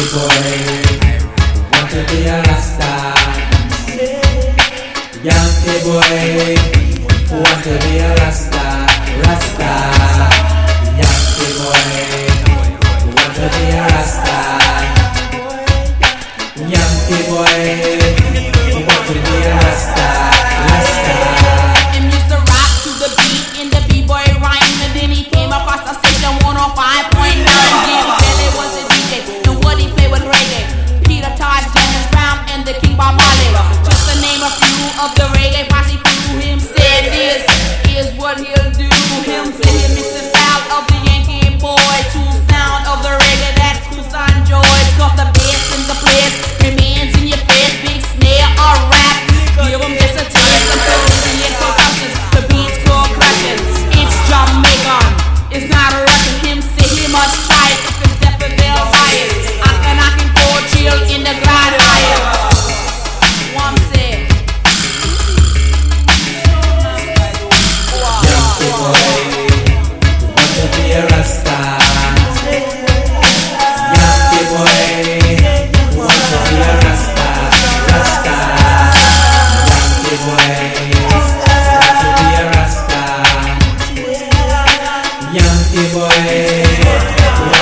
boy, want to be a Rasta. Yankee boy, want to be a Rasta, Rasta. Yankee boy, want to be a Rasta. Yankee boy, want to be a Rasta, Rasta. And used to rock to the beat in the B-boy rhyme, and then he came across the station 105.9. Jim Kelly was the DJ, and what he played with reggae. Peter Tosh, James Brown, and the King Bob Marley. Just to name a few of the reggae posse crew. Him said this is what he'll do. Him said he mixed the style of the Yankee boy to sound of the reggae that Tucson enjoys. Cause the bass in the place remains in your face, big snare or rap. Give him just a taste of Caribbean percussions. The beats go crushing. It's Jamaican. It's not a Russian. Him say he must try it if it's decibel highest. I can go chill in the glide higher. One say. Yankee boy, want to be a Rasta. Yankee boy, want to be a Rasta, Rasta. Yankee boy, want to be a Rasta. Yankee boy,